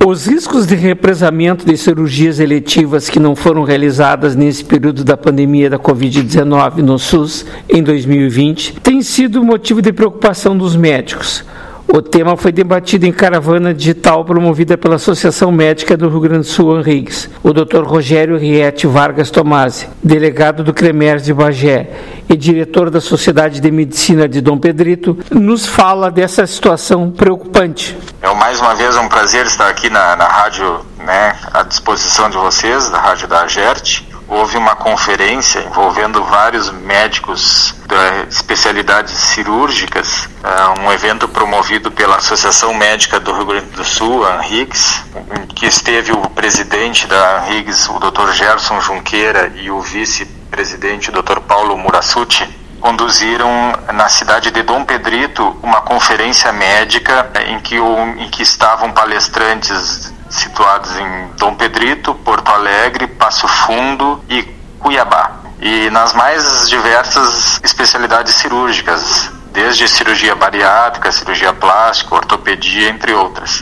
Os riscos de represamento de cirurgias eletivas que não foram realizadas nesse período da pandemia da Covid-19 no SUS em 2020 têm sido motivo de preocupação dos médicos. O tema foi debatido em caravana digital promovida pela Associação Médica do Rio Grande do Sul, ANRIGS. O Dr. Rogério Riete Vargas Tomasi, delegado do CREMERS de Bagé e diretor da Sociedade de Medicina de Dom Pedrito, nos fala dessa situação preocupante. Mais uma vez é um prazer estar aqui na rádio, à disposição de vocês, da rádio da AGERT. Houve uma conferência envolvendo vários médicos de especialidades cirúrgicas, um evento promovido pela Associação Médica do Rio Grande do Sul, a ANRIGS, em que esteve o presidente da ANRIGS, o Dr. Gerson Junqueira, e o vice-presidente, o Dr. Paulo Murasucci, conduziram na cidade de Dom Pedrito uma conferência médica em que estavam palestrantes situados em Dom Pedrito, Porto Alegre, Passo Fundo e Cuiabá. E nas mais diversas especialidades cirúrgicas, desde cirurgia bariátrica, cirurgia plástica, ortopedia, entre outras.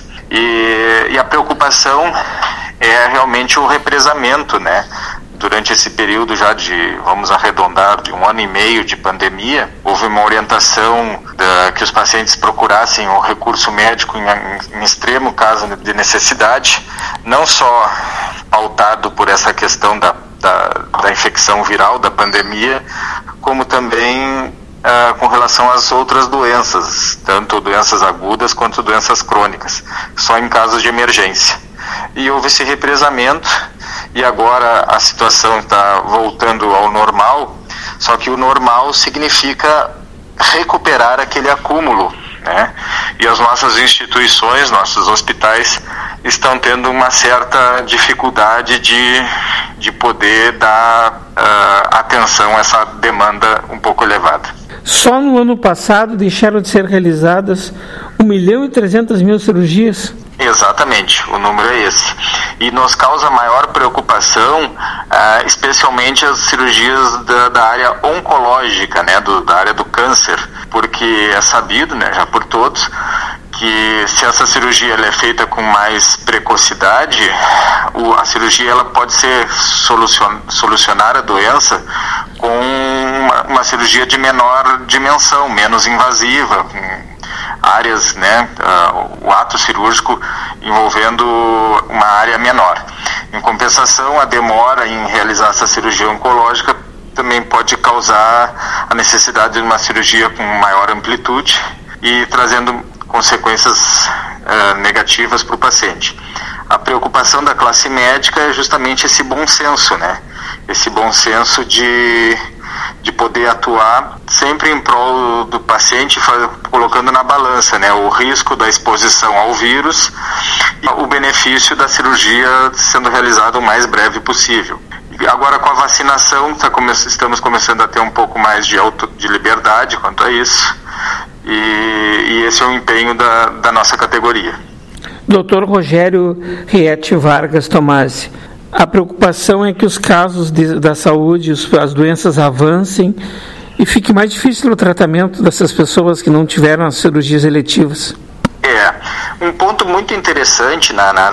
E a preocupação é realmente o represamento, Durante esse período já vamos arredondar, de 1 ano e meio de pandemia, houve uma orientação que os pacientes procurassem o recurso médico em extremo caso de necessidade, não só pautado por essa questão da infecção viral, da pandemia, como também com relação às outras doenças, tanto doenças agudas quanto doenças crônicas, só em casos de emergência. E houve esse represamento, e agora a situação está voltando ao normal, só que o normal significa recuperar aquele acúmulo, E as nossas instituições, nossos hospitais, estão tendo uma certa dificuldade de poder dar atenção a essa demanda um pouco elevada. Só no ano passado deixaram de ser realizadas 1.300.000 cirurgias? Exatamente, o número é esse. E nos causa maior preocupação, especialmente as cirurgias da área oncológica, da área do câncer, porque é sabido, já por todos, que se essa cirurgia ela é feita com mais precocidade, a cirurgia ela pode ser solucionar a doença com uma cirurgia de menor dimensão, menos invasiva, áreas, o ato cirúrgico envolvendo uma área menor. Em compensação, a demora em realizar essa cirurgia oncológica também pode causar a necessidade de uma cirurgia com maior amplitude e trazendo consequências negativas para o paciente. A preocupação da classe médica é justamente esse bom senso, Esse bom senso de poder atuar sempre em prol do paciente, colocando na balança, o risco da exposição ao vírus e o benefício da cirurgia sendo realizada o mais breve possível. Agora, com a vacinação, estamos começando a ter um pouco mais de liberdade quanto a isso, e esse é o empenho da nossa categoria. Dr. Rogério Riete Vargas Tomasi, a preocupação é que os casos da saúde, as doenças avancem e fique mais difícil o tratamento dessas pessoas que não tiveram as cirurgias eletivas. Um ponto muito interessante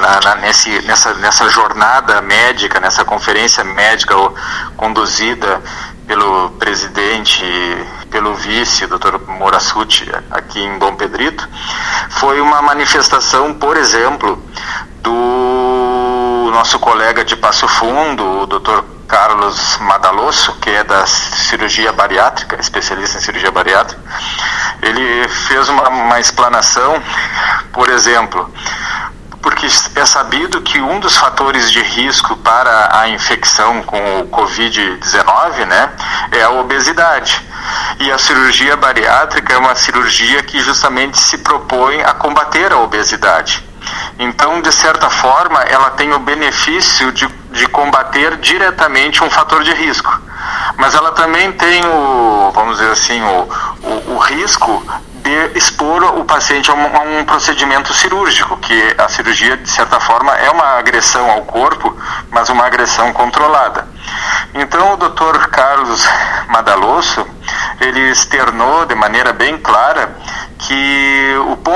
nessa jornada médica, nessa conferência médica conduzida pelo presidente, pelo vice, o Dr. Murasucci, aqui em Dom Pedrito, foi uma manifestação, por exemplo, do nosso colega de Passo Fundo, o Dr. Carlos Madalosso, que é da cirurgia bariátrica, especialista em cirurgia bariátrica. Ele fez uma explanação, por exemplo, porque é sabido que um dos fatores de risco para a infecção com o Covid-19, é a obesidade. E a cirurgia bariátrica é uma cirurgia que justamente se propõe a combater a obesidade. Então, de certa forma, ela tem o benefício de combater diretamente um fator de risco. Mas ela também tem o risco de expor o paciente a um procedimento cirúrgico, que a cirurgia, de certa forma, é uma agressão ao corpo, mas uma agressão controlada. Então, o Dr. Carlos Madalosso, ele externou de maneira bem clara que o ponto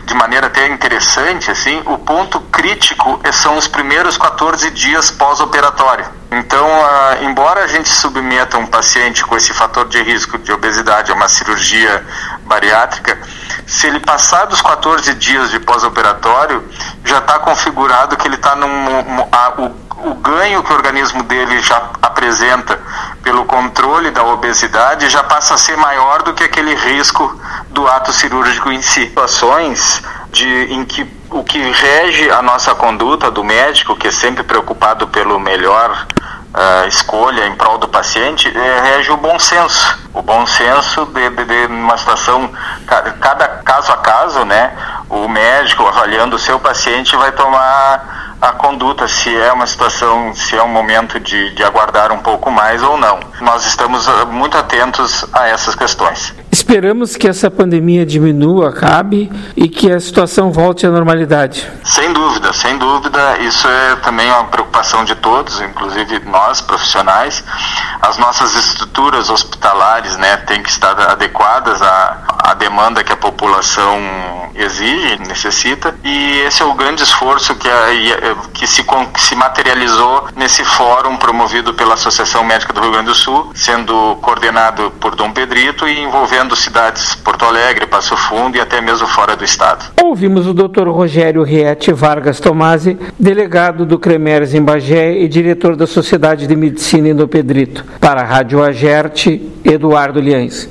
de maneira até interessante, assim, o ponto crítico são os primeiros 14 dias pós-operatório. Então, embora a gente submeta um paciente com esse fator de risco de obesidade a uma cirurgia bariátrica, se ele passar dos 14 dias de pós-operatório, já está configurado que ele está o ganho que o organismo dele já apresenta pelo controle da obesidade já passa a ser maior do que aquele risco do ato cirúrgico em si. Situações em que o que rege a nossa conduta do médico, que é sempre preocupado pelo melhor escolha em prol do paciente, rege o bom senso. O bom senso de uma situação, cada caso a caso, né? O médico, avaliando o seu paciente, vai tomar a conduta, se é uma situação, se é um momento de aguardar um pouco mais ou não. Nós estamos muito atentos a essas questões. Esperamos que essa pandemia diminua, acabe e que a situação volte à normalidade. Sem dúvida, isso é também uma preocupação de todos, inclusive nós, profissionais. As nossas estruturas hospitalares, né, têm que estar adequadas à demanda que a população exige, necessita, e esse é o grande esforço que se materializou nesse fórum promovido pela Associação Médica do Rio Grande do Sul, sendo coordenado por Dom Pedrito e envolvendo cidades Porto Alegre, Passo Fundo e até mesmo fora do estado. Ouvimos o Dr. Rogério Riete Vargas Tomasi, delegado do CREMERS em Bagé e diretor da Sociedade de Medicina em Dom Pedrito. Para a Rádio Agerte, Eduardo Liães.